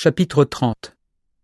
Chapitre 30.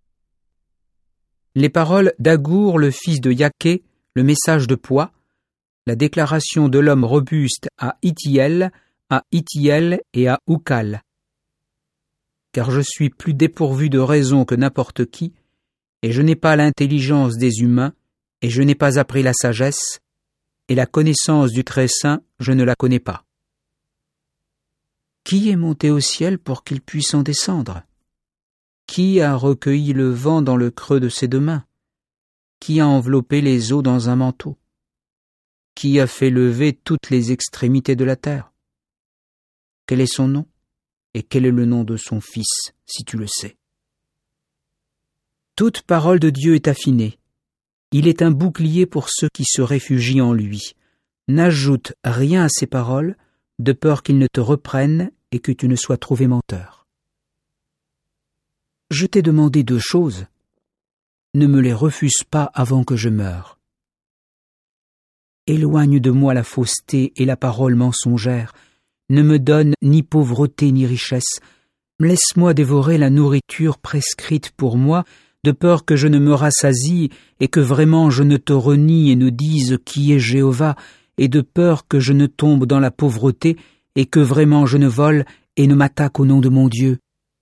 Les paroles d'Agour, le fils de Yaqué, le message de poids, la déclaration de l'homme robuste à Itiel et à Ucal. Car je suis plus dépourvu de raison que n'importe qui, et je n'ai pas l'intelligence des humains, et je n'ai pas appris la sagesse, et la connaissance du Très-Saint, je ne la connais pas. Qui est monté au ciel pour qu'il puisse en descendre? Qui a recueilli le vent dans le creux de ses deux mains? Qui a enveloppé les eaux dans un manteau? Qui a fait lever toutes les extrémités de la terre? Quel est son nom? Et quel est le nom de son fils, si tu le sais? Toute parole de Dieu est affinée. Il est un bouclier pour ceux qui se réfugient en lui. N'ajoute rien à ses paroles, de peur qu'ils ne te reprennent et que tu ne sois trouvé menteur. Je t'ai demandé 2 choses. Ne me les refuse pas avant que je meure. Éloigne de moi la fausseté et la parole mensongère. Ne me donne ni pauvreté ni richesse. Laisse-moi dévorer la nourriture prescrite pour moi, de peur que je ne me rassasie et que vraiment je ne te renie et ne dise qui est Jéhovah, et de peur que je ne tombe dans la pauvreté et que vraiment je ne vole et ne m'attaque au nom de mon Dieu.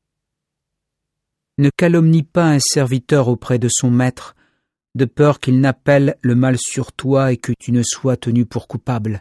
Ne calomnie pas un serviteur auprès de son maître, de peur qu'il n'appelle le mal sur toi et que tu ne sois tenu pour coupable.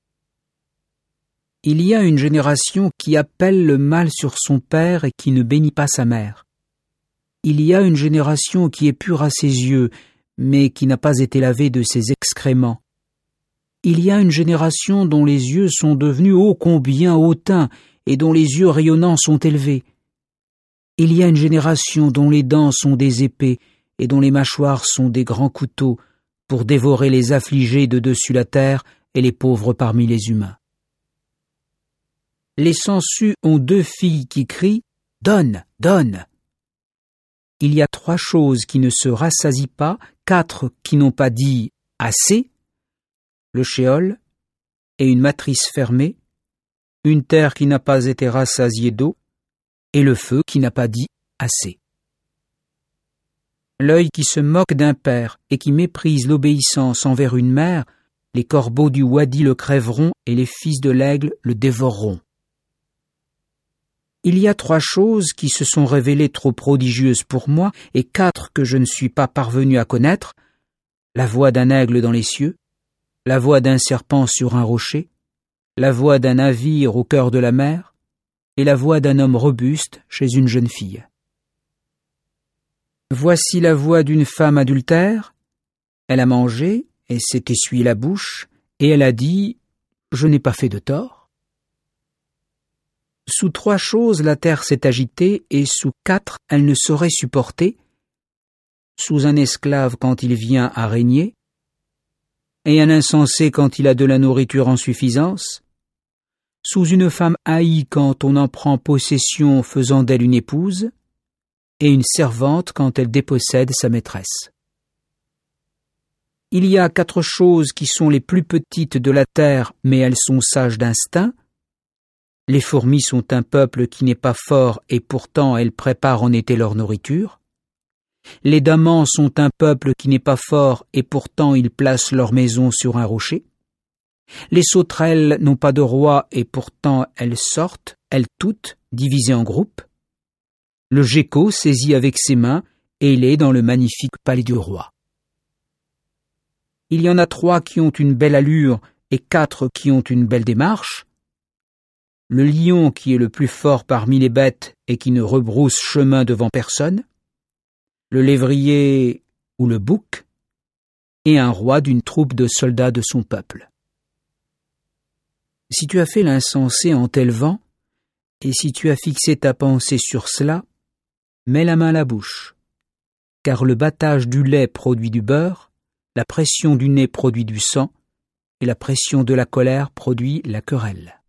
Il y a une génération qui appelle le mal sur son père et qui ne bénit pas sa mère. Il y a une génération qui est pure à ses yeux, mais qui n'a pas été lavée de ses excréments. Il y a une génération dont les yeux sont devenus ô combien hautains et dont les yeux rayonnants sont élevés. Il y a une génération dont les dents sont des épées et dont les mâchoires sont des grands couteaux pour dévorer les affligés de dessus la terre et les pauvres parmi les humains. Les sangsues ont 2 filles qui crient « Donne, donne !» Il y a 3 choses qui ne se rassasient pas, 4 qui n'ont pas dit « assez », le shéol et une matrice fermée, une terre qui n'a pas été rassasiée d'eau, et le feu qui n'a pas dit assez. L'œil qui se moque d'un père et qui méprise l'obéissance envers une mère, les corbeaux du Wadi le crèveront et les fils de l'aigle le dévoreront. Il y a 3 choses qui se sont révélées trop prodigieuses pour moi et 4 que je ne suis pas parvenu à connaître: la voix d'un aigle dans les cieux, la voix d'un serpent sur un rocher, la voix d'un navire au cœur de la mer, et la voix d'un homme robuste chez une jeune fille. Voici la voix d'une femme adultère. Elle a mangé et s'est essuyé la bouche, et elle a dit « Je n'ai pas fait de tort ». Sous 3 choses la terre s'est agitée, et sous 4 elle ne saurait supporter, sous un esclave quand il vient à régner, et un insensé quand il a de la nourriture en suffisance, sous une femme haïe quand on en prend possession faisant d'elle une épouse, et une servante quand elle dépossède sa maîtresse. Il y a 4 choses qui sont les plus petites de la terre, mais elles sont sages d'instinct. Les fourmis sont un peuple qui n'est pas fort et pourtant elles préparent en été leur nourriture. Les damans sont un peuple qui n'est pas fort et pourtant ils placent leur maison sur un rocher. Les sauterelles n'ont pas de roi et pourtant elles sortent, elles toutes, divisées en groupes. Le gecko saisit avec ses mains et il est dans le magnifique palais du roi. Il y en a 3 qui ont une belle allure et 4 qui ont une belle démarche. Le lion qui est le plus fort parmi les bêtes et qui ne rebrousse chemin devant personne. Le lévrier ou le bouc, et un roi d'une troupe de soldats de son peuple. Si tu as fait l'insensé en t'élevant, et si tu as fixé ta pensée sur cela, mets la main à la bouche, car le battage du lait produit du beurre, la pression du nez produit du sang, et la pression de la colère produit la querelle.